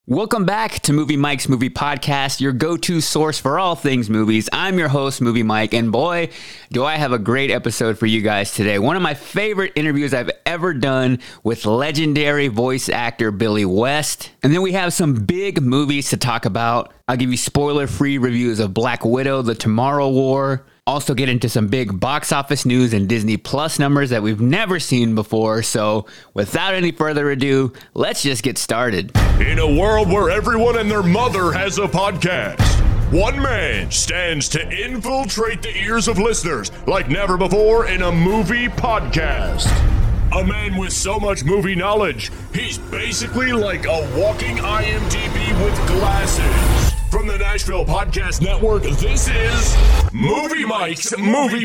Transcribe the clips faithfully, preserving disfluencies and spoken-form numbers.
Welcome back to Movie Mike's Movie Podcast, your go-to source for all things movies. I'm your host, Movie Mike, and boy, do I have a great episode for you guys today. One of my favorite interviews I've ever done with legendary voice actor Billy West. And then we have some big movies to talk about. I'll give you spoiler-free reviews of Black Widow, The Tomorrow War. Also get into some big box office news and Disney Plus numbers that we've never seen before. So without any further ado, let's just get started. In a world where everyone and their mother has a podcast, one man stands to infiltrate the ears of listeners like never before in a movie podcast. A man with so much movie knowledge, he's basically like a walking I M D B with glasses. From the Nashville Podcast Network, this is Movie Mike's Movie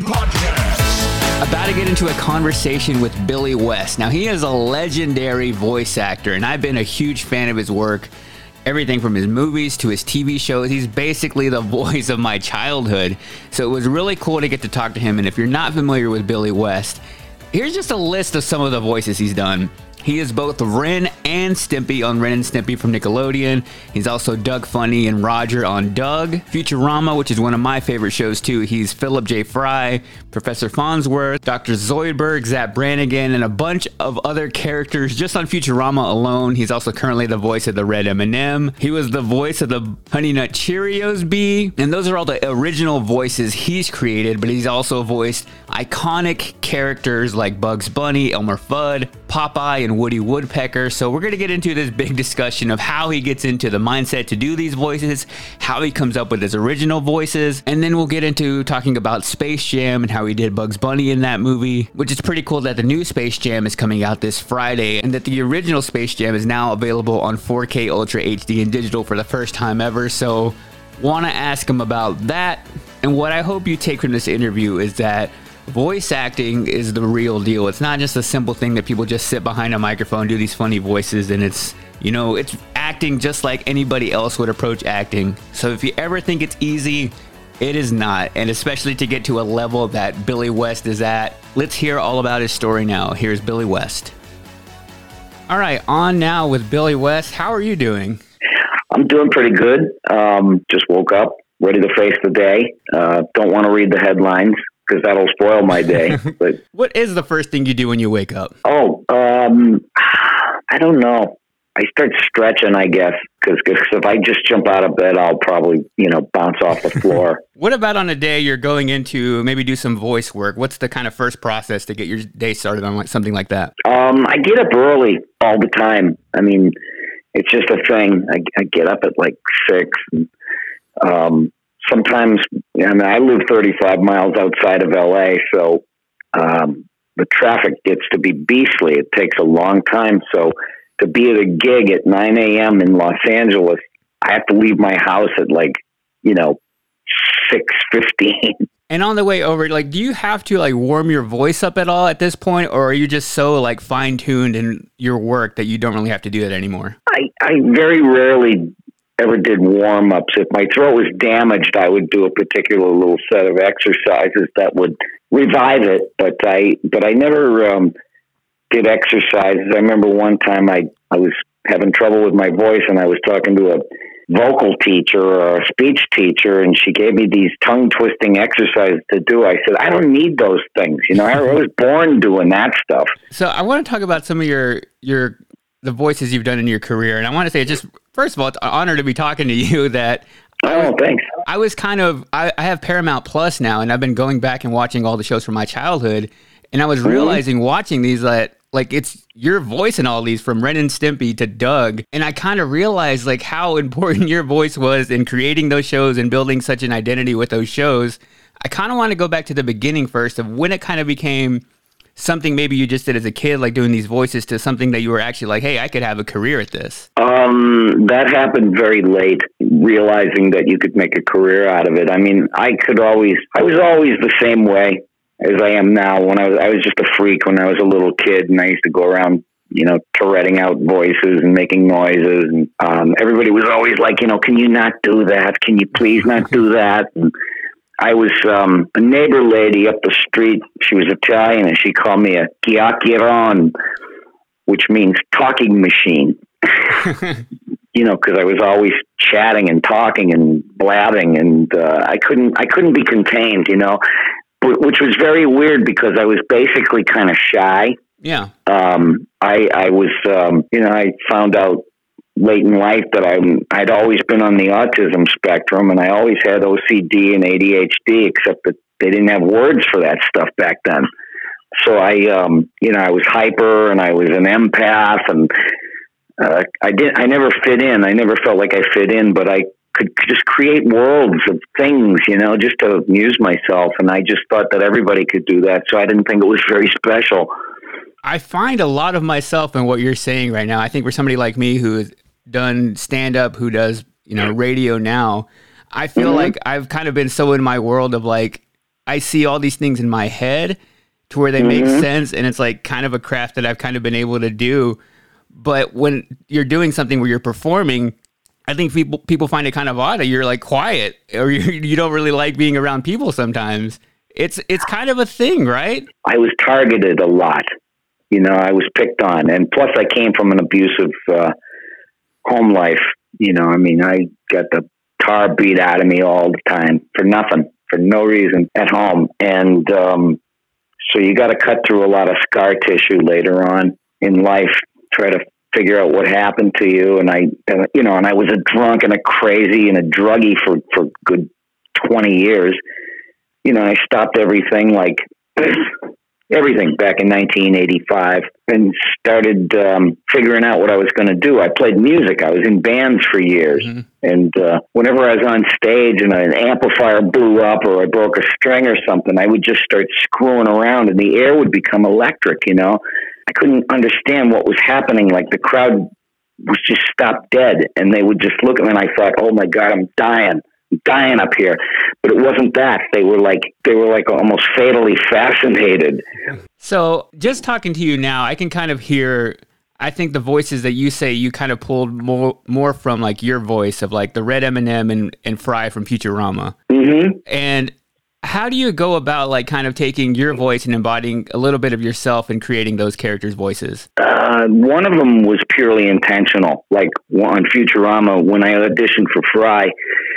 Podcast. About to get into a conversation with Billy West. Now, he is a legendary voice actor, and I've been a huge fan of his work. Everything from his movies to his T V shows. He's basically the voice of my childhood. So it was really cool to get to talk to him. And if you're not familiar with Billy West, here's just a list of some of the voices he's done. He is both Ren and Stimpy on Ren and Stimpy from Nickelodeon. He's also Doug Funny and Roger on Doug. Futurama, which is one of my favorite shows too. He's Philip J. Fry, Professor Farnsworth, Doctor Zoidberg, Zapp Brannigan, and a bunch of other characters just on Futurama alone. He's also currently the voice of the Red M and M. He was the voice of the Honey Nut Cheerios bee. And those are all the original voices he's created, but he's also voiced iconic characters like Bugs Bunny, Elmer Fudd, Popeye, and Woody Woodpecker. So we're going to get into this big discussion of how he gets into the mindset to do these voices, how he comes up with his original voices, and then we'll get into talking about Space Jam and how he did Bugs Bunny in that movie, which is pretty cool that the new Space Jam is coming out this Friday and that the original Space Jam is now available on four K Ultra H D and digital for the first time ever. So want to ask him about that. And what I hope you take from this interview is that voice acting is the real deal. It's not just a simple thing that people just sit behind a microphone, do these funny voices, and it's, you know, it's acting just like anybody else would approach acting. So if you ever think it's easy, it is not. And especially to get to a level that Billy West is at. Let's hear all about his story now. Here's Billy West. All right, on now with Billy West. How are you doing? I'm doing pretty good. Um, just woke up, ready to face the day. Uh, don't want to read the headlines, because that'll spoil my day. But what is the first thing you do when you wake up? Oh, um, I don't know. I start stretching, I guess, because if I just jump out of bed, I'll probably, you know, bounce off the floor. What about on a day you're going into maybe do some voice work? What's the kind of first process to get your day started on like something like that? Um, I get up early all the time. I mean, it's just a thing. I, I get up at like six. And, um, Sometimes, I mean, I live thirty-five miles outside of L A, so um, the traffic gets to be beastly. It takes a long time. So to be at a gig at nine a.m. in Los Angeles, I have to leave my house at like, you know, six fifteen. And on the way over, like, do you have to like warm your voice up at all at this point, or are you just so like fine-tuned in your work that you don't really have to do that anymore? I, I very rarely ever did warm-ups. If my throat was damaged, I would do a particular little set of exercises that would revive it, but I but I never um, did exercises. I remember one time I, I was having trouble with my voice, and I was talking to a vocal teacher or a speech teacher, and she gave me these tongue-twisting exercises to do. I said, I don't need those things. You know, I was born doing that stuff. So I want to talk about some of your your the voices you've done in your career, and I want to say just first of all, it's an honor to be talking to you. That oh, I was, thanks. I was kind of I, I have Paramount Plus now, and I've been going back and watching all the shows from my childhood, and I was mm-hmm. realizing watching these that like it's your voice in all these, from Ren and Stimpy to Doug, and I kind of realized like how important your voice was in creating those shows and building such an identity with those shows. I kind of want to go back to the beginning first of when it kind of became something maybe you just did as a kid, like doing these voices, to something that you were actually like, hey, I could have a career at this? Um, that happened very late, realizing that you could make a career out of it. I mean, I could always, I was always the same way as I am now. When I was, I was just a freak when I was a little kid, and I used to go around, you know, Touretting out voices and making noises. And um, everybody was always like, you know, can you not do that? Can you please not do that? And I was um, a neighbor lady up the street. She was Italian, and she called me a chiacchierone, which means talking machine. you know, because I was always chatting and talking and blabbing, and uh, I couldn't I couldn't be contained, you know, which was very weird because I was basically kind of shy. Yeah. Um, I I was um, you know, I found out late in life that I'm I'd always been on the autism spectrum, and I always had O C D and A D H D, except that they didn't have words for that stuff back then. So I, um, you know, I was hyper and I was an empath, and uh, I did. I never fit in. I never felt like I fit in, but I could just create worlds of things, you know, just to amuse myself. And I just thought that everybody could do that. So I didn't think it was very special. I find a lot of myself in what you're saying right now. I think for somebody like me who has done stand up, who does, you know, radio now, I feel mm-hmm. like I've kind of been so in my world of like, I see all these things in my head to where they mm-hmm. make sense, and it's like kind of a craft that I've kind of been able to do. But when you're doing something where you're performing, I think people people find it kind of odd. You're like quiet, or you you don't really like being around people sometimes. It's it's kind of a thing, right? I was targeted a lot. You know, I was picked on, and plus I came from an abusive uh, home life. You know, I mean, I got the tar beat out of me all the time for nothing, for no reason at home. And um, so you got to cut through a lot of scar tissue later on in life, try to figure out what happened to you. And I, you know, and I was a drunk and a crazy and a druggie for, for good twenty years. You know, I stopped everything, like everything back in nineteen eighty-five, and started um, figuring out what I was going to do. I played music. I was in bands for years. Mm-hmm. And uh, whenever I was on stage and an amplifier blew up or I broke a string or something, I would just start screwing around and the air would become electric, you know. I couldn't understand what was happening. Like the crowd was just stopped dead, and they would just look at me, and I thought, oh my God, I'm dying. I'm dying up here. But it wasn't that. They were like, they were like almost fatally fascinated. So just talking to you now, I can kind of hear, I think the voices that you say you kind of pulled more more from like your voice of like the Red M and M and, and Fry from Futurama. Mm-hmm. And how do you go about like kind of taking your voice and embodying a little bit of yourself and creating those characters' voices? Uh, one of them was purely intentional. Like on Futurama, when I auditioned for Fry,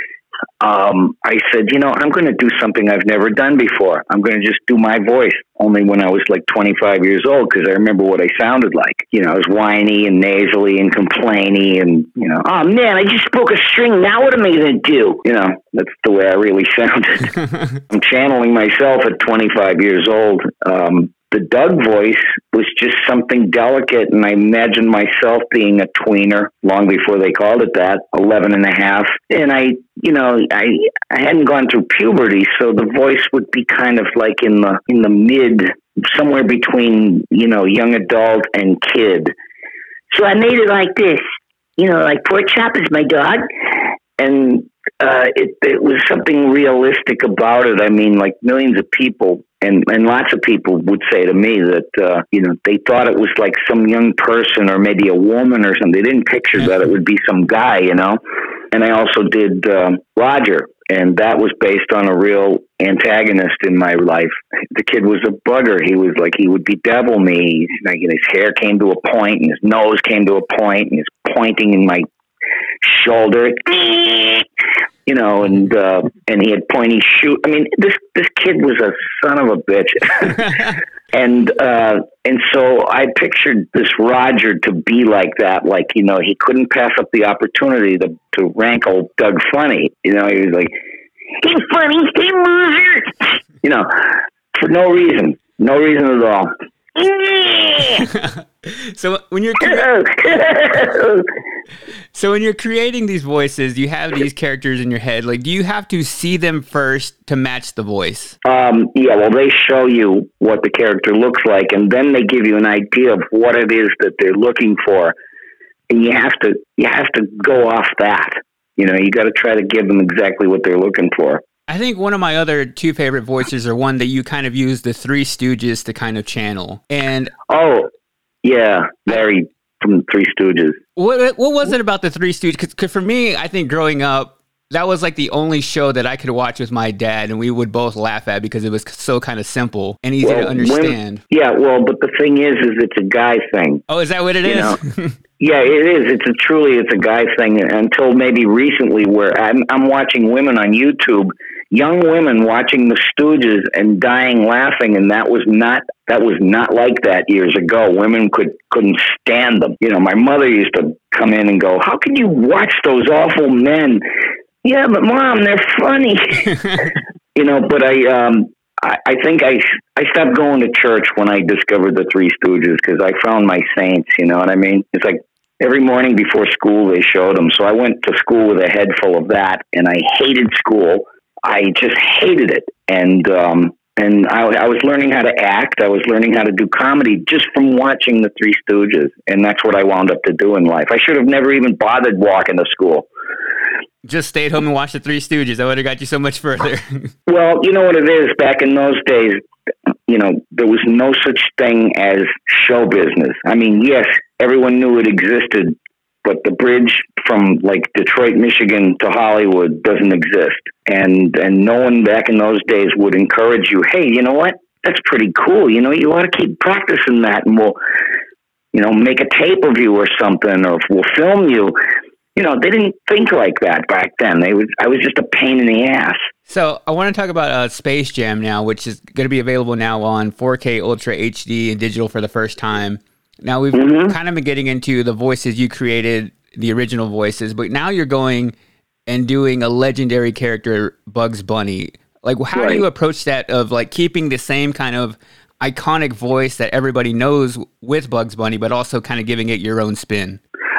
um, I said, you know, I'm going to do something I've never done before. I'm going to just do my voice. Only when I was like twenty-five years old, because I remember what I sounded like. You know, I was whiny and nasally and complainy, and you know, oh man, I just broke a string. Now what am I going to do? You know, that's the way I really sounded. I'm channeling myself at twenty-five years old. Um, the Doug voice was just something delicate, and I imagined myself being a tweener long before they called it that, eleven and a half. And I, you know, I I hadn't gone through puberty, so the voice would be kind of like in the in the mid, somewhere between, you know, young adult and kid. So I made it like this, you know, like Pork Chop is my dog, and uh, it it was something realistic about it. I mean, like millions of people. And and lots of people would say to me that, uh, you know, they thought it was like some young person or maybe a woman or something. They didn't picture that it would be some guy, you know. And I also did um, Roger, and that was based on a real antagonist in my life. The kid was a bugger. He was like, he would bedevil me. Like, his hair came to a point, and his nose came to a point, and he's pointing in my shoulder. You know, and uh, and he had pointy shoe. I mean, this this kid was a son of a bitch, and uh, and so I pictured this Roger to be like that. Like, you know, he couldn't pass up the opportunity to to rankle Doug Funny. You know, he was like, "He's funny, he loser," you know, for no reason, no reason at all. So when you're cre- so when you're creating these voices, you have these characters in your head. Like, do you have to see them first to match the voice? Um, yeah, well, they show you what the character looks like, and then they give you an idea of what it is that they're looking for, and you have to you have to go off that. You know, you got to try to give them exactly what they're looking for. I think one of my other two favorite voices are one that you kind of use the Three Stooges to kind of channel. And oh, yeah, Larry from Three Stooges. What what was it about the Three Stooges? Because for me, I think growing up, that was like the only show that I could watch with my dad, and we would both laugh at because it was so kind of simple and easy well, to understand. When, yeah, well, but the thing is, is it's a guy thing. Oh, is that what it you is? Know? Yeah, it is. It's a truly, it's a guy thing. Until maybe recently, where I'm, I'm watching women on YouTube, young women watching the Stooges and dying laughing, and that was not that was not like that years ago. Women could couldn't stand them. You know, my mother used to come in and go, "How can you watch those awful men?" Yeah, but Mom, they're funny. You know, but I, um, I, I think I, I stopped going to church when I discovered the Three Stooges because I found my saints. You know what I mean? It's like every morning before school they showed them. So I went to school with a head full of that, and I hated school. I just hated it, and um, and I, I was learning how to act. I was learning how to do comedy just from watching the Three Stooges, and that's what I wound up to do in life. I should have never even bothered walking to school. Just stayed home and watched the Three Stooges. That would have got you so much further. Well, you know what it is? Back in those days, you know, there was no such thing as show business. I mean, yes, everyone knew it existed, but the bridge from like Detroit, Michigan to Hollywood doesn't exist. And and no one back in those days would encourage you, hey, you know what? That's pretty cool. You know, you ought to keep practicing that, and we'll, you know, make a tape of you or something, or we'll film you. You know, they didn't think like that back then. They was I was just a pain in the ass. So I want to talk about uh, Space Jam now, which is going to be available now on four K Ultra H D and digital for the first time. Now, we've mm-hmm. kind of been getting into the voices you created, the original voices, but now you're going and doing a legendary character, Bugs Bunny. Like, how right. do you approach that of, like, keeping the same kind of iconic voice that everybody knows with Bugs Bunny, but also kind of giving it your own spin?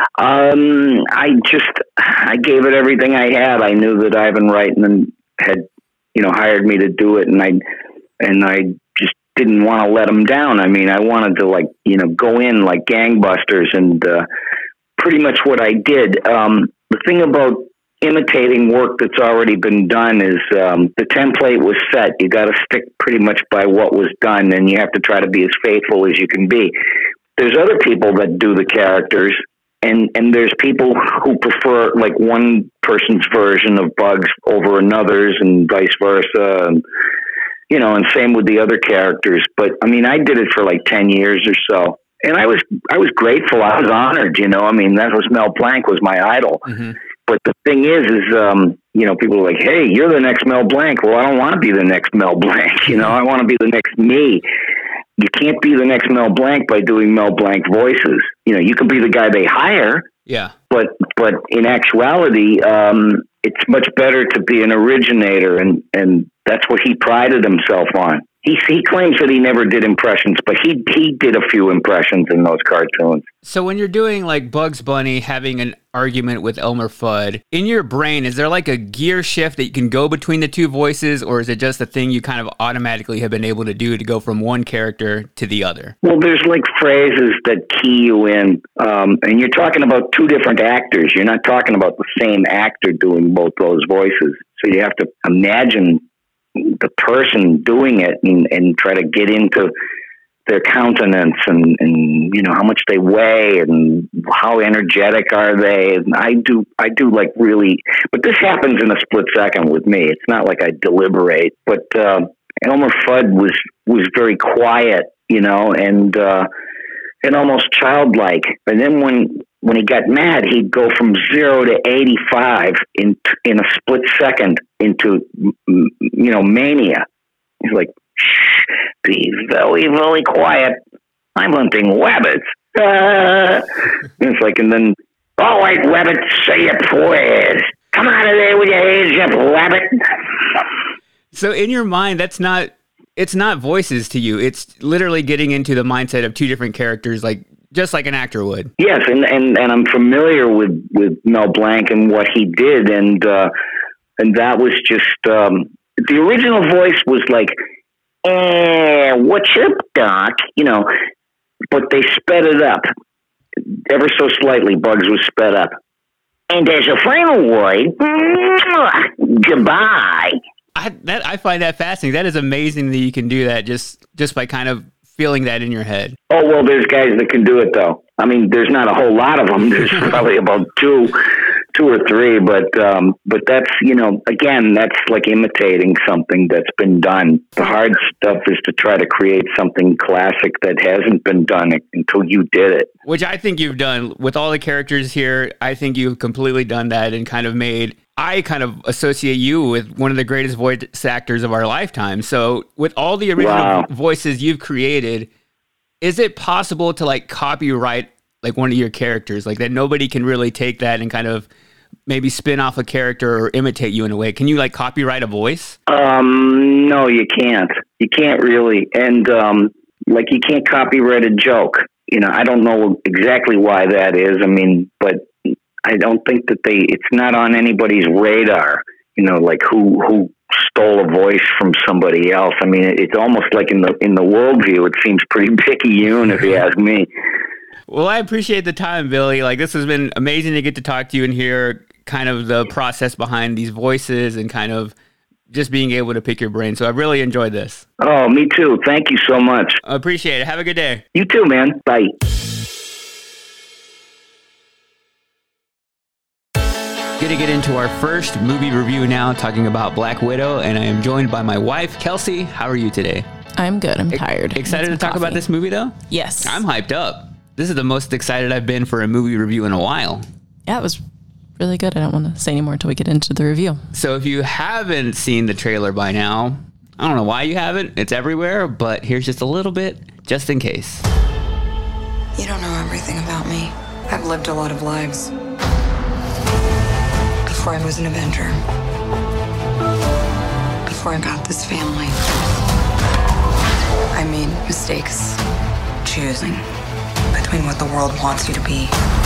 Um, I just, I gave it everything I had. I knew that Ivan Reitman had, you know, hired me to do it, and I, and I just didn't want to let him down. I mean, I wanted to, like, you know, go in like gangbusters, and uh, pretty much what I did. Um, the thing about imitating work that's already been done is um, the template was set. You got to stick pretty much by what was done, and you have to try to be as faithful as you can be. There's other people that do the characters, and, and there's people who prefer like one person's version of Bugs over another's, and vice versa. And, you know, and same with the other characters. But I mean, I did it for like ten years or so, and I was I was grateful. I was honored. You know, I mean, that was Mel Blanc was my idol. Mm-hmm. But the thing is, is um, you know, people are like, "Hey, you're the next Mel Blanc." Well, I don't want to be the next Mel Blanc. You know, I want to be the next me. You can't be the next Mel Blanc by doing Mel Blanc voices. You know, you can be the guy they hire. Yeah. But but in actuality, um, it's much better to be an originator, and, and that's what he prided himself on. He he claims that he never did impressions, but he he did a few impressions in those cartoons. So when you're doing like Bugs Bunny having an argument with Elmer Fudd, in your brain, is there like a gear shift that you can go between the two voices, or is it just a thing you kind of automatically have been able to do to go from one character to the other? Well, there's like phrases that key you in, um, and you're talking about two different actors. You're not talking about the same actor doing both those voices. So you have to imagine the person doing it and, and try to get into their countenance and, and, you know, how much they weigh and how energetic are they. And I do, I do like really, but this happens in a split second with me. It's not like I deliberate, but, uh, Elmer Fudd was, was very quiet, you know, and, uh, and almost childlike. And then when, when he got mad, he'd go from zero to eighty-five in in a split second into, you know, mania. He's like, shh, be very, very quiet. I'm hunting rabbits. Uh, and it's like, and then, all right, rabbit, say your prayers. Come out of there with your hands up, rabbit. So in your mind, that's not, it's not voices to you. It's literally getting into the mindset of two different characters, like, just like an actor would. Yes, and, and, and I'm familiar with, with Mel Blanc and what he did, and uh, and that was just um, the original voice was like, "Eh, what's up, Doc?" You know, but they sped it up ever so slightly. Bugs was sped up, and as a final word, goodbye. I that I find that fascinating. That is amazing that you can do that just just by kind of feeling that in your head. Oh, well, there's guys that can do it, though. I mean, there's not a whole lot of them. There's probably about two two or three, but um, but that's, you know, again, that's like imitating something that's been done. The hard stuff is to try to create something classic that hasn't been done until you did it. Which I think you've done with all the characters here. I think you've completely done that and kind of made, I kind of associate you with one of the greatest voice actors of our lifetime. So with all the original Wow. voices you've created, is it possible to like copyright like one of your characters, like that nobody can really take that and kind of maybe spin off a character or imitate you in a way? Can you like copyright a voice? Um, no, you can't. You can't really. And um, like you can't copyright a joke. You know, I don't know exactly why that is. I mean, but I don't think that they, it's not on anybody's radar, you know, like who, who stole a voice from somebody else. I mean, it's almost like in the, in the worldview, it seems pretty picayune if you ask me. Well, I appreciate the time, Billy. Like, this has been amazing to get to talk to you and hear kind of the process behind these voices and kind of just being able to pick your brain. So I really enjoyed this. Oh, me too. Thank you so much. I appreciate it. Have a good day. You too, man. Bye. Going to get into our first movie review now, talking about Black Widow, and I am joined by my wife, Kelsey. How are you today? I'm good. I'm tired. Excited to talk coffee. about this movie, though? Yes. I'm hyped up. This is the most excited I've been for a movie review in a while. Yeah, it was really good. I don't want to say any more until we get into the review. So if you haven't seen the trailer by now, I don't know why you haven't. It's everywhere, but here's just a little bit, just in case. You don't know everything about me. I've lived a lot of lives. Before I was an Avenger. Before I got this family. I made mistakes choosing between what the world wants you to be.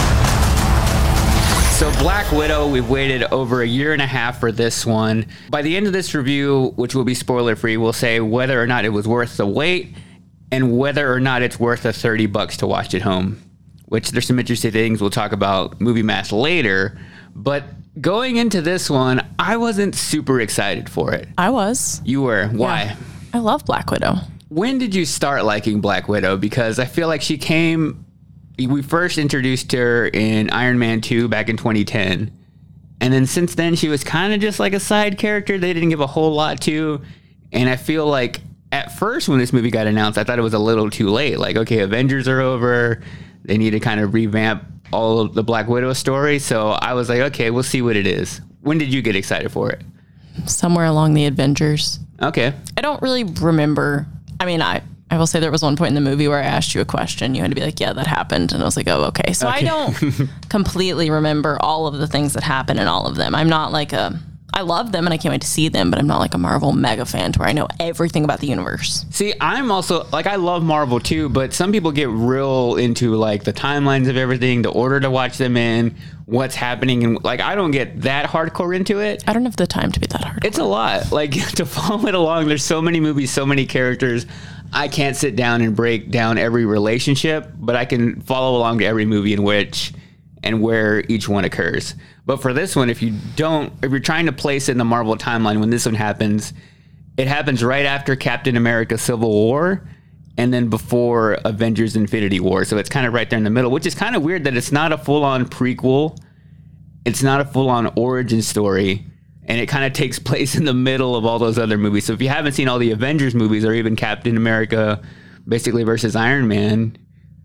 So Black Widow, we've waited over a year and a half for this one. By the end of this review, which will be spoiler free, we'll say whether or not it was worth the wait and whether or not it's worth the thirty bucks to watch at home, which there's some interesting things we'll talk about Movie Math later. But going into this one, I wasn't super excited for it. I was. You were. Why? Yeah. I love Black Widow. When did you start liking Black Widow? Because I feel like she came, we first introduced her in Iron Man two back in twenty ten. And then since then, she was kind of just like a side character they didn't give a whole lot to. And I feel like at first when this movie got announced, I thought it was a little too late. Like, okay, Avengers are over. They need to kind of revamp all of the Black Widow story. So I was like, okay, we'll see what it is. When did you get excited for it? Somewhere along the Avengers. Okay. I don't really remember. I mean, I, I will say there was one point in the movie where I asked you a question. You had to be like, yeah, that happened. And I was like, oh, okay. So Okay. I don't completely remember all of the things that happen in all of them. I'm not like a... I love them and I can't wait to see them, but I'm not like a Marvel mega fan to where I know everything about the universe. See, I'm also, like, I love Marvel too, but some people get real into, like, the timelines of everything, the order to watch them in, what's happening, and, like, I don't get that hardcore into it. I don't have the time to be that hard. It's a lot. Like, to follow it along, there's so many movies, so many characters. I can't sit down and break down every relationship, but I can follow along to every movie in which and where each one occurs. But for this one, if you don't, if you're trying to place it in the Marvel timeline when this one happens, it happens right after Captain America Civil War and then before Avengers Infinity War. So it's kind of right there in the middle, which is kind of weird that it's not a full-on prequel. It's not a full-on origin story. And it kind of takes place in the middle of all those other movies. So if you haven't seen all the Avengers movies or even Captain America basically versus Iron Man,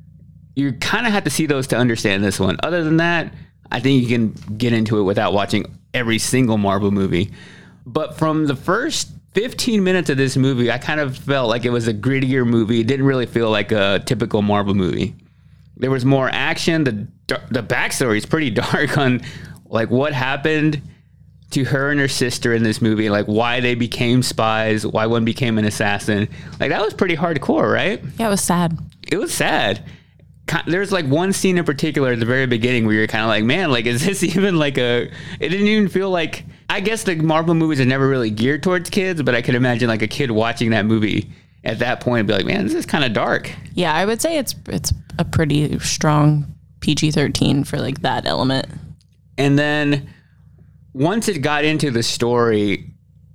you kind of have to see those to understand this one. Other than that, I think you can get into it without watching every single Marvel movie. But from the first fifteen minutes of this movie, I kind of felt like it was a grittier movie. It didn't really feel like a typical Marvel movie. There was more action. The the backstory is pretty dark on like what happened to her and her sister in this movie, like why they became spies, why one became an assassin. Like that was pretty hardcore, right? Yeah, it was sad. It was sad. There's like one scene in particular at the very beginning where you're kind of like, man, like, is this even like a, it didn't even feel like, I guess the Marvel movies are never really geared towards kids, but I could imagine like a kid watching that movie at that point and be like, man, this is kind of dark. Yeah, I would say it's it's a pretty strong P G thirteen for like that element. And then once it got into the story,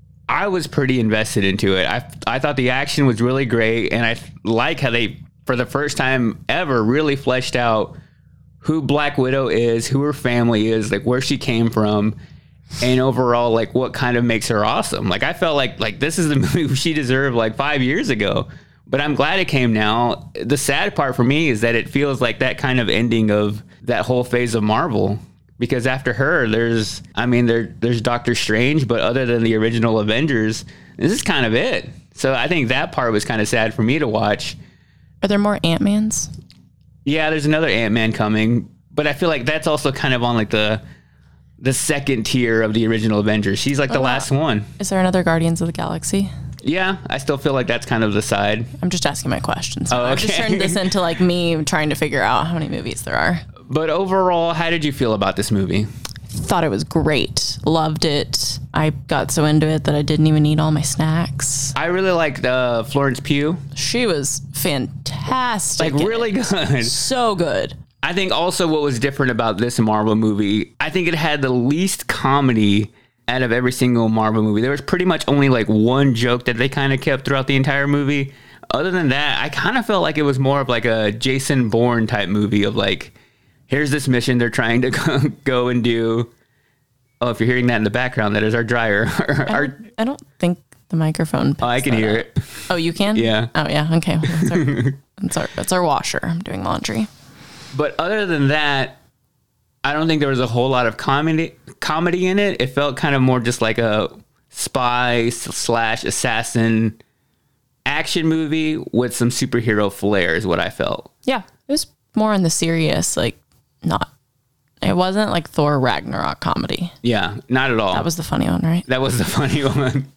I was pretty invested into it. I I thought the action was really great, and I like how they, for the first time ever, really fleshed out who Black Widow is, who her family is, like where she came from, and overall like what kind of makes her awesome. Like I felt like like this is the movie she deserved like five years ago, but I'm glad it came now. The sad part for me is that it feels like that kind of ending of that whole phase of Marvel, because after her there's I mean there there's Doctor Strange, but other than the original Avengers, this is kind of it. So I think that part was kind of sad for me to watch. Are there more Ant-Mans? Yeah, there's another Ant-Man coming, but I feel like that's also kind of on like the the second tier of the original Avengers. She's like the oh, last one. Is there another Guardians of the Galaxy? Yeah, I still feel like that's kind of the side. I'm just asking my questions. Oh, okay. I've just turned this into like me trying to figure out how many movies there are. But overall, how did you feel about this movie? Thought it was great. Loved it. I got so into it that I didn't even eat all my snacks. I really liked uh, Florence Pugh. She was fantastic. Like really good. So good. I think also what was different about this Marvel movie, I think it had the least comedy out of every single Marvel movie. There was pretty much only like one joke that they kind of kept throughout the entire movie. Other than that, I kind of felt like it was more of like a Jason Bourne type movie of like, here's this mission they're trying to go and do. Oh, if you're hearing that in the background, that is our dryer. I, don't, I don't think the microphone. Oh, I can hear up. it. Oh, you can? Yeah. Oh, yeah. Okay. Well, that's, our, that's, our, that's our washer. I'm doing laundry. But other than that, I don't think there was a whole lot of comedy comedy in it. It felt kind of more just like a spy slash assassin action movie with some superhero flair is what I felt. Yeah. It was more on the serious, like not, it wasn't like Thor Ragnarok comedy. Yeah, not at all. That was the funny one, right? That was the funny one.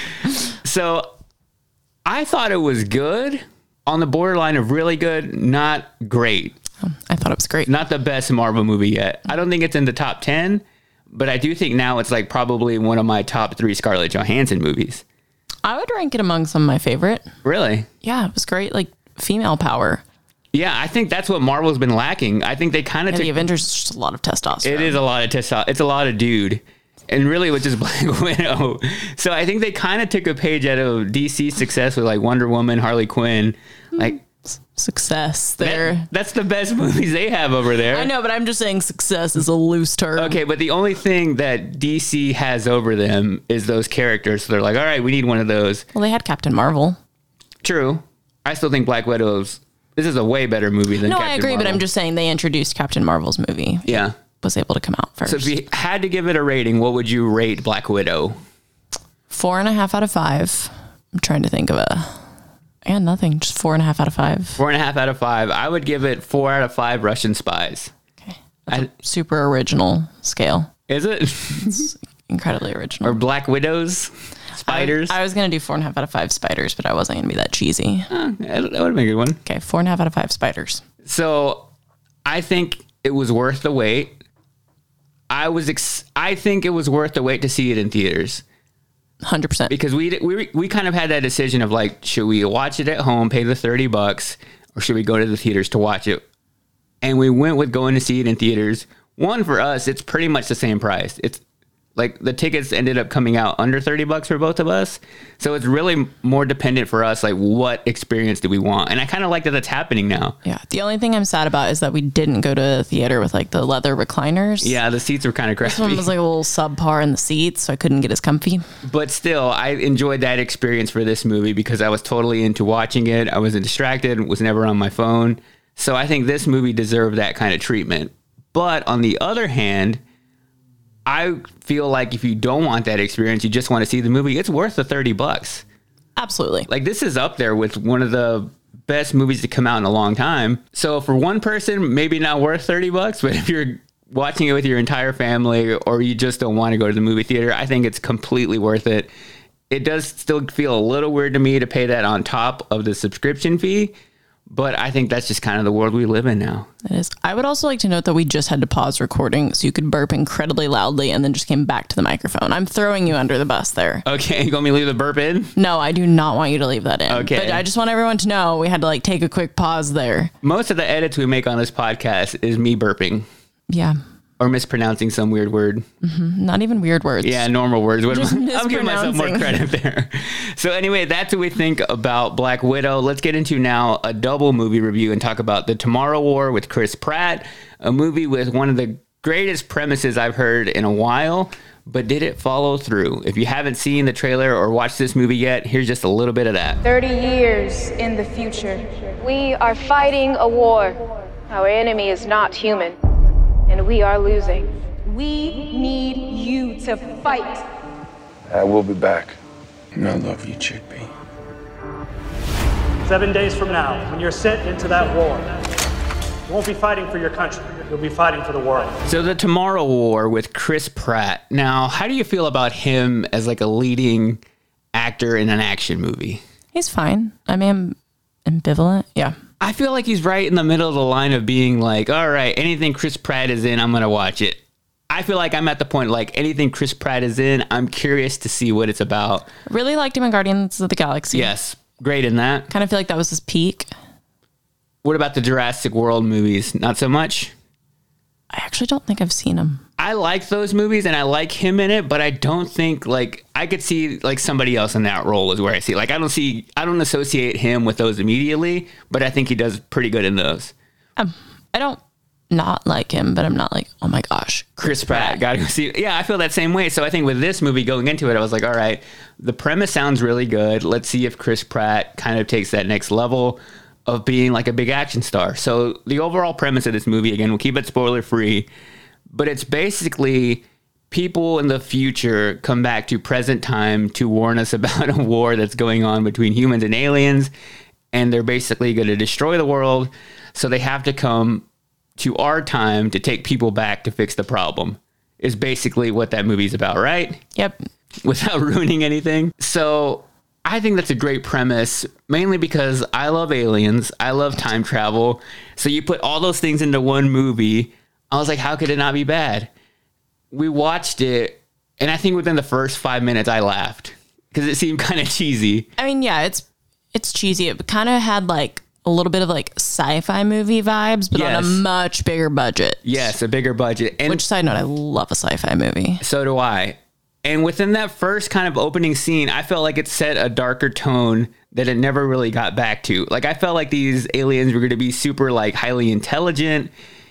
So I thought it was good, on the borderline of really good, not great. I thought it was great. Not the best Marvel movie yet. I don't think it's in the top ten, but I do think now it's like probably one of my top three Scarlett Johansson movies. I would rank it among some of my favorite. Really? Yeah, it was great. Like female power. Yeah, I think that's what Marvel's been lacking. I think they kind of yeah, took... The Avengers is just a lot of testosterone. It is a lot of testosterone. It's a lot of dude. And really, which is Black Widow. So I think they kind of took a page out of D C's success with like Wonder Woman, Harley Quinn. Like... Success there. That, that's the best movies they have over there. I know, but I'm just saying success is a loose term. Okay, but the only thing that D C has over them is those characters. So they're like, all right, we need one of those. Well, they had Captain Marvel. True. I still think Black Widow's... This is a way better movie than no, Captain I agree, Marvel. But I'm just saying they introduced Captain Marvel's movie. Yeah. It was able to come out first. So if you had to give it a rating, what would you rate Black Widow? Four and a half out of five. I'm trying to think of a... And nothing, just four and a half out of five. Four and a half out of five. I would give it four out of five Russian spies. Okay. That's I, a super original scale. Is it? It's incredibly original. Or Black Widows? Spiders? I, I was going to do four and a half out of five spiders, but I wasn't going to be that cheesy. Uh, that would have been a good one. Okay, four and a half out of five spiders. So I think it was worth the wait. I was. Ex- I think it was worth the wait to see it in theaters. one hundred percent. Because we we we kind of had that decision of like, should we watch it at home, pay the thirty bucks, or should we go to the theaters to watch it? And we went with going to see it in theaters. One, for us, it's pretty much the same price. It's like the tickets ended up coming out under thirty bucks for both of us. So it's really more dependent for us, like what experience do we want? And I kind of like that that's happening now. Yeah. The only thing I'm sad about is that we didn't go to the theater with like the leather recliners. Yeah, the seats were kind of crappy. This one was like a little subpar in the seats, so I couldn't get as comfy. But still, I enjoyed that experience for this movie because I was totally into watching it. I wasn't distracted, was never on my phone. So I think this movie deserved that kind of treatment. But on the other hand, I feel like if you don't want that experience, you just want to see the movie, it's worth the thirty bucks. Absolutely. Like this is up there with one of the best movies to come out in a long time. So for one person, maybe not worth thirty bucks, but if you're watching it with your entire family or you just don't want to go to the movie theater, I think it's completely worth it. It does still feel a little weird to me to pay that on top of the subscription fee. But I think that's just kind of the world we live in now. It is. I would also like to note that we just had to pause recording so you could burp incredibly loudly and then just came back to the microphone. I'm throwing you under the bus there. Okay, you want me to leave the burp in? No, I do not want you to leave that in. Okay. But I just want everyone to know we had to like take a quick pause there. Most of the edits we make on this podcast is me burping. Yeah. Or mispronouncing some weird word. Mm-hmm. Not even weird words. Yeah, normal words. Just I'm giving myself more credit there. So anyway, that's what we think about Black Widow. Let's get into now a double movie review and talk about The Tomorrow War with Chris Pratt, a movie with one of the greatest premises I've heard in a while, but did it follow through? If you haven't seen the trailer or watched this movie yet, here's just a little bit of that. thirty years in the future, we are fighting a war. Our enemy is not human, and we are losing. We need you to fight. I will be back. And I love you, Chickpea. Seven days from now, when you're sent into that war, you won't be fighting for your country. You'll be fighting for the world. So The Tomorrow War with Chris Pratt. Now, how do you feel about him as like a leading actor in an action movie? He's fine. I mean, I'm ambivalent. Yeah. I feel like he's right in the middle of the line of being like, all right, anything Chris Pratt is in, I'm going to watch it. I feel like I'm at the point, like, anything Chris Pratt is in, I'm curious to see what it's about. Really liked him in Guardians of the Galaxy. Yes, great in that. Kind of feel like that was his peak. What about the Jurassic World movies? Not so much? I actually don't think I've seen him. I like those movies and I like him in it, but I don't think, like, I could see, like, somebody else in that role is where I see. Like, I don't see, I don't associate him with those immediately, but I think he does pretty good in those. Um, I don't not like him, but I'm not like, oh my gosh, Chris, Chris Pratt. Pratt. Gotta go see. Yeah, I feel that same way. So I think with this movie going into it, I was like, all right, the premise sounds really good. Let's see if Chris Pratt kind of takes that next level of being like a big action star. So the overall premise of this movie, again, we'll keep it spoiler free, but it's basically people in the future come back to present time to warn us about a war that's going on between humans and aliens, and they're basically going to destroy the world. So they have to come to our time to take people back to fix the problem, is basically what that movie's about, right? Yep. Without ruining anything. So I think that's a great premise, mainly because I love aliens. I love time travel. So you put all those things into one movie. I was like, how could it not be bad? We watched it, and I think within the first five minutes, I laughed because it seemed kind of cheesy. I mean, yeah, it's it's cheesy. It kind of had like a little bit of like sci-fi movie vibes, but yes, on a much bigger budget. Yes, a bigger budget. And which, side note, I love a sci-fi movie. So do I. And within that first kind of opening scene, I felt like it set a darker tone that it never really got back to. Like, I felt like these aliens were going to be super, like, highly intelligent.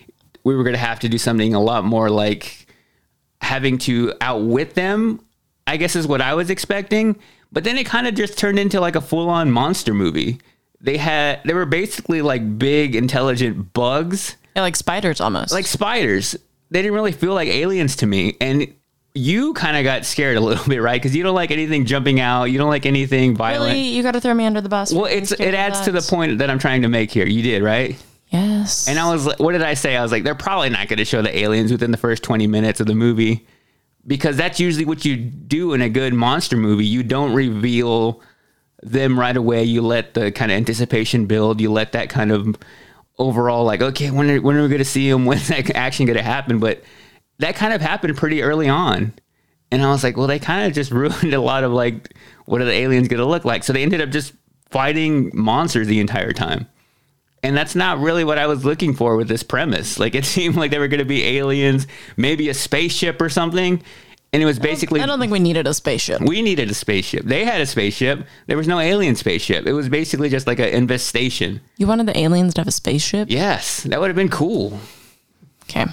We were going to have to do something a lot more like having to outwit them, I guess is what I was expecting. But then it kind of just turned into like a full-on monster movie. They had, they were basically like big, intelligent bugs. Yeah, like spiders almost. Like spiders. They didn't really feel like aliens to me. And you kind of got scared a little bit, right? Because you don't like anything jumping out. You don't like anything violent. Really? You got to throw me under the bus. Well, it's it adds to the point that I'm trying to make here. You did, right? Yes. And I was like, what did I say? I was like, they're probably not going to show the aliens within the first twenty minutes of the movie, because that's usually what you do in a good monster movie. You don't reveal them right away. You let the kind of anticipation build. You let that kind of overall, like, okay, when are, when are we going to see them? When's that action going to happen? But that kind of happened pretty early on. And I was like, well, they kind of just ruined a lot of like, what are the aliens going to look like? So they ended up just fighting monsters the entire time. And that's not really what I was looking for with this premise. Like, it seemed like they were going to be aliens, maybe a spaceship or something. And it was basically... I don't, I don't think we needed a spaceship. We needed a spaceship. They had a spaceship. There was no alien spaceship. It was basically just like an infestation. You wanted the aliens to have a spaceship? Yes. That would have been cool. Okay.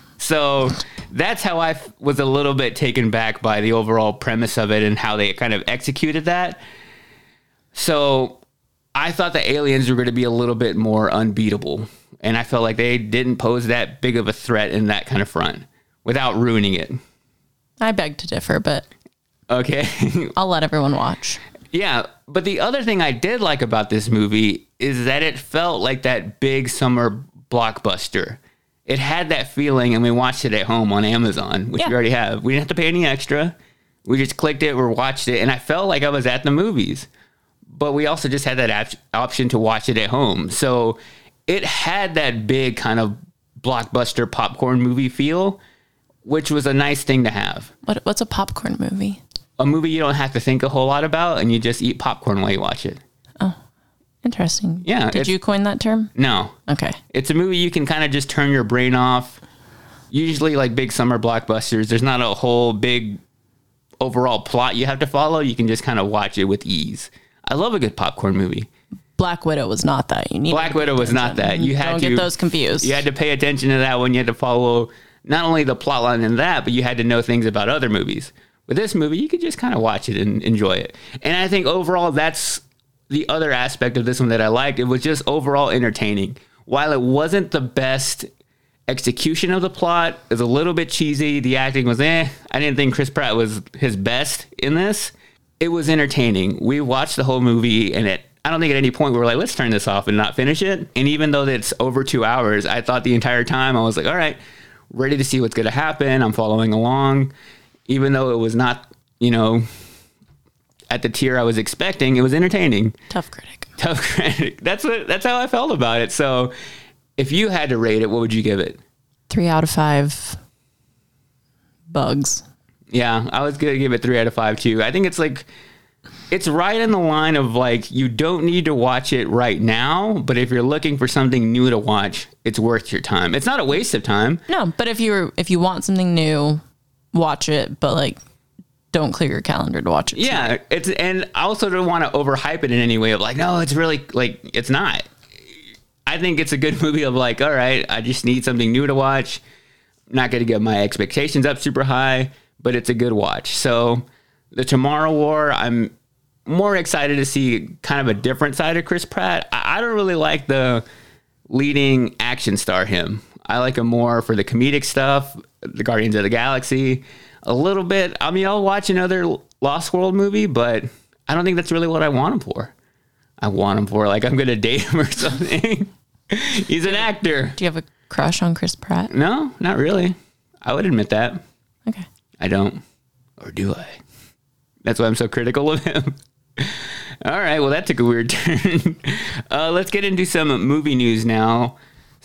So that's how I was a little bit taken back by the overall premise of it and how they kind of executed that. So I thought the aliens were going to be a little bit more unbeatable. And I felt like they didn't pose that big of a threat in that kind of front without ruining it. I beg to differ, but okay. I'll let everyone watch. Yeah, but the other thing I did like about this movie is that it felt like that big summer blockbuster. It had that feeling, and we watched it at home on Amazon, which yeah. we already have. We didn't have to pay any extra. We just clicked it or watched it, and I felt like I was at the movies. But we also just had that op- option to watch it at home. So it had that big kind of blockbuster popcorn movie feel, which was a nice thing to have. What What's a popcorn movie? A movie you don't have to think a whole lot about, and you just eat popcorn while you watch it. Oh, interesting. Yeah. Did you coin that term? No. Okay. It's a movie you can kind of just turn your brain off. usually like big summer blockbusters, there's not a whole big overall plot you have to follow. You can just kind of watch it with ease. I love a good popcorn movie. Black Widow was not that. You need Black Widow was not that. You had Don't to get those confused. You had to pay attention to that one. You had to follow not only the plot line in that, but you had to know things about other movies. With this movie, you could just kind of watch it and enjoy it. And I think overall, that's the other aspect of this one that I liked. It was just overall entertaining. While it wasn't the best execution of the plot, it was a little bit cheesy. The acting was eh. I didn't think Chris Pratt was his best in this. It was entertaining. We watched the whole movie, and it I don't think at any point we were like, let's turn this off and not finish it. And even though it's over two hours, I thought the entire time, I was like, all right, ready to see what's going to happen. I'm following along. Even though it was not, you know, at the tier I was expecting, it was entertaining. Tough critic. Tough critic. That's what. That's how I felt about it. So if you had to rate it, what would you give it? Three out of five bugs. Yeah, I was going to give it three out of five, too. I think it's like... It's right in the line of like, you don't need to watch it right now, but if you're looking for something new to watch, it's worth your time. It's not a waste of time. No, but if you're if you want something new, watch it, but like don't clear your calendar to watch it. Yeah, tonight. It's and I also don't want to overhype it in any way of like, no, it's really like it's not. I think it's a good movie of like, all right, I just need something new to watch. I'm not going to get my expectations up super high, but it's a good watch. So The Tomorrow War, I'm more excited to see kind of a different side of Chris Pratt. I, I don't really like the leading action star him. I like him more for the comedic stuff, the Guardians of the Galaxy, a little bit. I mean, I'll watch another Lost World movie, but I don't think that's really what I want him for. I want him for, like, I'm going to date him or something. He's an actor. Do you have a crush on Chris Pratt? No, not really. I would admit that. Okay. I don't. Or do I? That's why I'm so critical of him. All right, well, that took a weird turn. uh, let's get into some movie news now.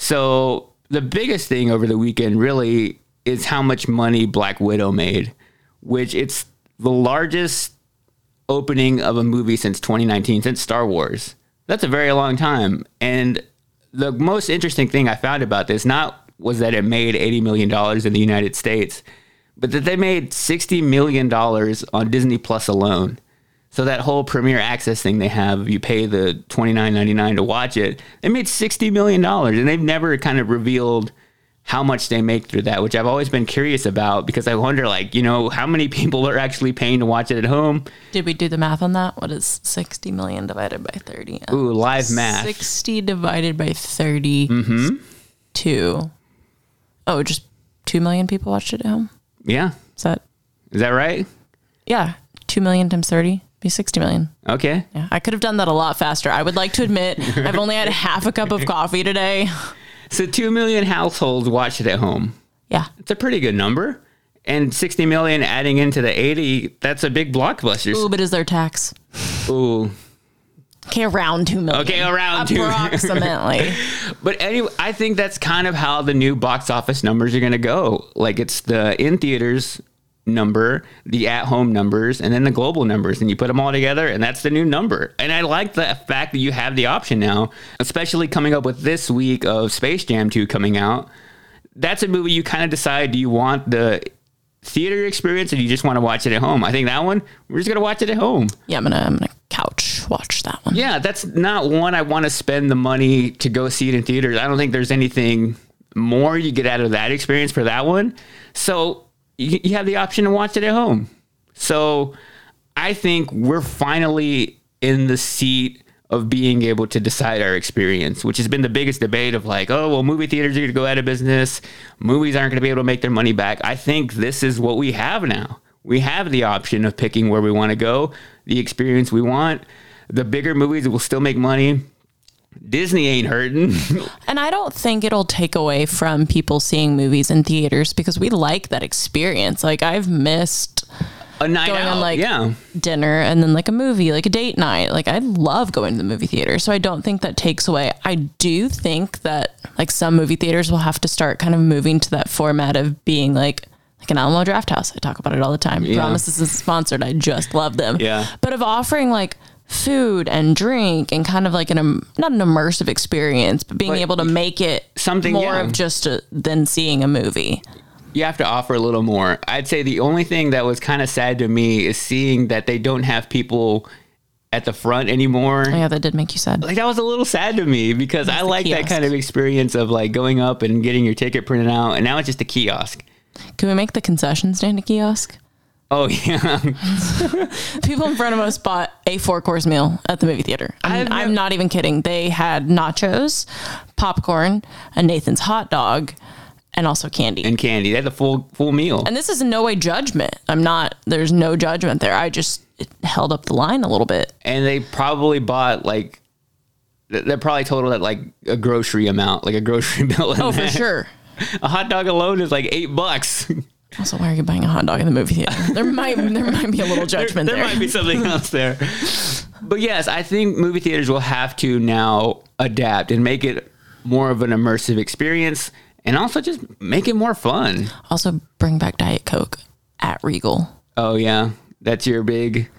So the biggest thing over the weekend really is how much money Black Widow made, which it's the largest opening of a movie since twenty nineteen, since Star Wars. That's a very long time. And the most interesting thing I found about this not was that it made eighty million dollars in the United States, but that they made sixty million dollars on Disney Plus alone. So that whole Premier Access thing they have, you pay the twenty-nine ninety-nine to watch it, they made sixty million dollars, and they've never kind of revealed how much they make through that, which I've always been curious about because I wonder, like, you know, how many people are actually paying to watch it at home? Did we do the math on that? What is sixty million divided by thirty? Ooh, live math. sixty divided by thirty. Mm-hmm. Two. Oh, just two million people watched it at home? Yeah. Is that? Is that right? Yeah. two million times thirty. Be sixty million. Okay. Yeah, I could have done that a lot faster. I would like to admit I've only had half a cup of coffee today. So two million households watch it at home. Yeah. It's a pretty good number. And sixty million adding into the eighty, that's a big blockbuster. Ooh, but is there tax? Ooh. Okay, around two million. Okay, around two. Approximately. But anyway, I think that's kind of how the new box office numbers are going to go. Like, it's the in theaters number, the at-home numbers, and then the global numbers, and you put them all together, and that's the new number. And I like the fact that you have the option now, especially coming up with this week of Space Jam two coming out. That's a movie you kind of decide, do you want the theater experience or do you just want to watch it at home? I think that one, we're just going to watch it at home. Yeah, I'm going to I'm gonna couch watch that one. Yeah, that's not one I want to spend the money to go see it in theaters. I don't think there's anything more you get out of that experience for that one. So you, you have the option to watch it at home. So I think we're finally in the seat of being able to decide our experience, which has been the biggest debate of like, oh, well, movie theaters are going to go out of business. Movies aren't going to be able to make their money back. I think this is what we have now. We have the option of picking where we want to go, the experience we want. The bigger movies will still make money. Disney ain't hurting. And I don't think it'll take away from people seeing movies in theaters because we like that experience. Like, I've missed a night going out, on like yeah. dinner and then like a movie, like a date night. Like, I love going to the movie theater. So I don't think that takes away. I do think that like some movie theaters will have to start kind of moving to that format of being like, like an Alamo Draft House. I talk about it all the time. Yeah. Promise this is sponsored. I just love them. Yeah. But of offering like food and drink and kind of like an um, not an immersive experience, but being But able to make it something more yeah. of just a, than seeing a movie. You have to offer a little more. I'd say the only thing that was kind of sad to me is seeing that they don't have people at the front anymore. Oh, yeah, that did make you sad. Like that was a little sad to me because It's I the like that kiosk. kind of experience of like going up and getting your ticket printed out, and now it's just a kiosk. Can we make the concession stand a kiosk? Oh yeah. People in front of us bought a four course meal at the movie theater. I'm, I've I'm nev- not even kidding. They had nachos, popcorn, a Nathan's hot dog, and also candy. And candy. They had the full full meal. And this is in no way judgment. I'm not, there's no judgment there. I just it held up the line a little bit. And they probably bought like th- they probably totaled at like a grocery amount, like a grocery bill. in Oh, for that. sure. A hot dog alone is like eight bucks. Also, why are you buying a hot dog in the movie theater? There might there might be a little there, judgment there there. might be something else there. But yes, I think movie theaters will have to now adapt and make it more of an immersive experience, and also just make it more fun. Also, bring back Diet Coke at Regal. Oh yeah, that's your big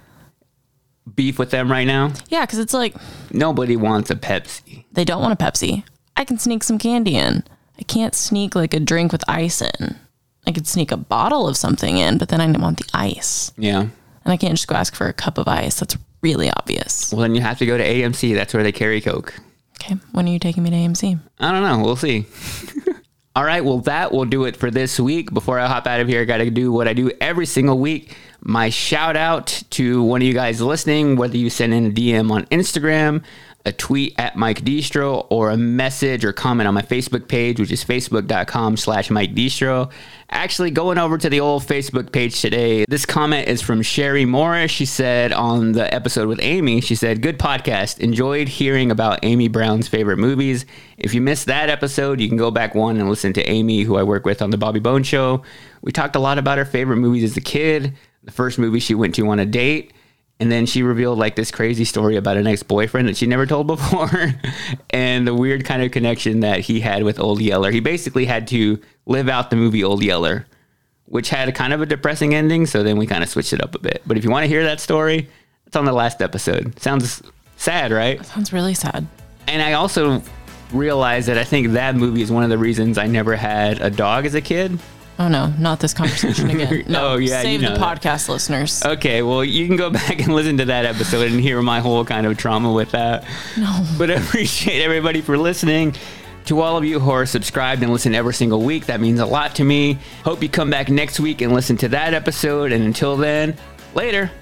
beef with them right now. Yeah, because it's like Nobody wants a Pepsi. they don't want a Pepsi. I can sneak some candy in. I can't sneak like a drink with ice in. I could sneak a bottle of something in, but then I want the ice. Yeah. And I can't just go ask for a cup of ice. That's really obvious. Well, then you have to go to A M C. That's where they carry Coke. Okay, when are you taking me to A M C? I don't know. We'll see. All right. Well, that will do it for this week. Before I hop out of here, I got to do what I do every single week. My shout out to one of you guys listening, whether you send in a D M on Instagram, a tweet at Mike Distro, or a message or comment on my Facebook page, which is facebook.com slash Mike Distro. Actually, going over to the old Facebook page today, this comment is from Sherry Morris. She said on the episode with Amy, she said, "Good podcast. Enjoyed hearing about Amy Brown's favorite movies. If you missed that episode, you can go back one and listen to Amy, who I work with on the Bobby Bone Show. We talked a lot about her favorite movies as a kid, the first movie she went to on a date, and then she revealed like this crazy story about an ex-boyfriend that she never told before and the weird kind of connection that he had with Old Yeller. He basically had to live out the movie Old Yeller, which had a kind of a depressing ending. So then we kind of switched it up a bit. But if you want to hear that story, it's on the last episode. Sounds sad, right? Sounds really sad. And I also realized that I think that movie is one of the reasons I never had a dog as a kid. Oh no, not this conversation again. No, Oh, yeah, save you know the that. podcast listeners. Okay, well, you can go back and listen to that episode and hear my whole kind of trauma with that. No. But I appreciate everybody for listening. To all of you who are subscribed and listen every single week, that means a lot to me. Hope you come back next week and listen to that episode. And until then, later.